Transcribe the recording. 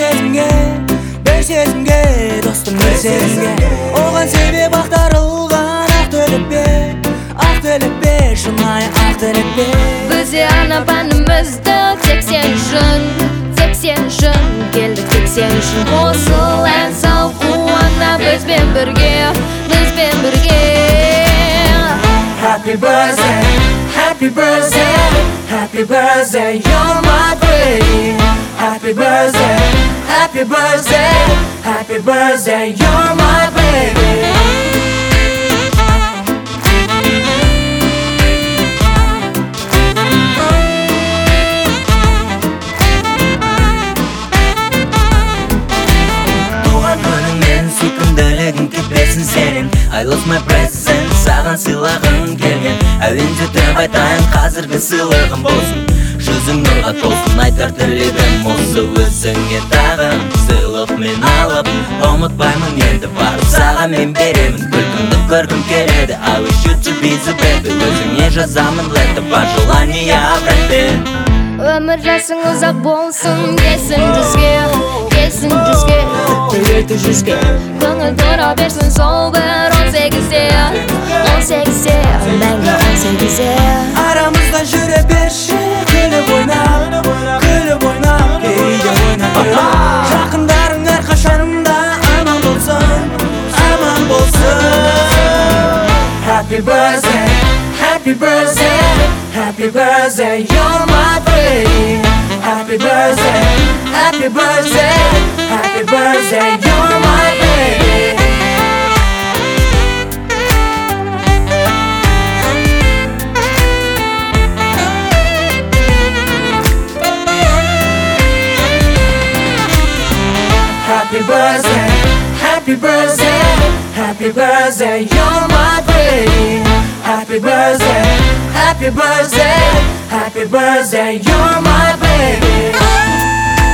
сезімге достым бір сезімге оған себеп ақтарылған ақ тілек пе шынайы ақ тілек пе Бізде ана пәнімізді тек сен үшін келдік тек сен үшін қосыл ән сал қуана бізбен бірге Happy birthday, happy birthday, happy birthday, you're my baby. Happy birthday, happy birthday, happy birthday, you're my baby. Сүйкімділігін кетпесін сенен I love my present саған сыйлағым келген Әуенде тұрып айтайын қазіргі сыйлығым болсын Жүзің нұрға толсын айтар тілегім осы өзіңе тағы Сыйлық мен алып ұмытпаймын енді барып саған мен беремін Күлкімді көргім келеді I wish you to be the baby Өзіңе жазамын letter бар желание обратно Өмір жасың ұзақ болсын келсін жүзге Көйлеті жүзге Көңіл тұра берсін сол бір 18-де мәңгі 18-де Арамызда жүре берші күліп ойнап кейде ойнап Жақындарың әрқашанымда аман болсын Happy birthday, happy birthday, happy birthday, you're my baby. Happy birthday, happy birthday, happy birthday, you're my baby. Happy birthday, happy birthday, happy birthday, you're my baby. Happy birthday, happy birthday, happy birthday, you're my baby.